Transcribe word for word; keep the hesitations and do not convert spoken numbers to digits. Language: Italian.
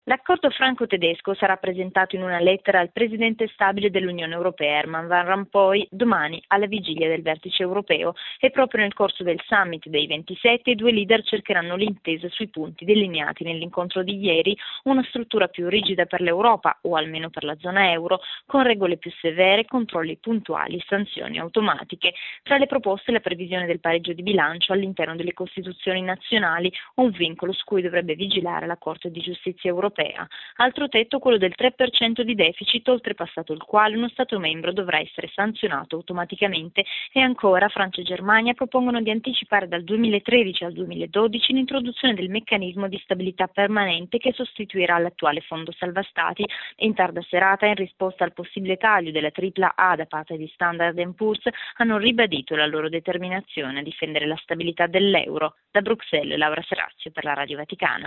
L'accordo franco-tedesco sarà presentato in una lettera al presidente stabile dell'Unione Europea, Herman Van Rompuy, domani alla vigilia del vertice europeo, e proprio nel corso del summit dei ventisette i due leader cercheranno l'intesa sui punti delineati nell'incontro di ieri, una struttura più rigida per l'Europa, o almeno per la zona euro, con regole più severe, controlli puntuali, sanzioni automatiche. Tra le proposte la previsione del pareggio di bilancio all'interno delle Costituzioni nazionali, un vincolo su cui dovrebbe vigilare la Corte di Giustizia europea. Altro tetto quello del tre per cento di deficit, oltrepassato il quale uno Stato membro dovrà essere sanzionato automaticamente, e ancora Francia e Germania propongono di anticipare dal duemilatredici al duemiladodici l'introduzione del meccanismo di stabilità permanente che sostituirà l'attuale fondo salva stati, e in tarda serata, in risposta al possibile taglio della tripla A da parte di Standard and Poor's, hanno ribadito la loro determinazione a difendere la stabilità dell'euro. Da Bruxelles, Laura Serazio per la Radio Vaticana.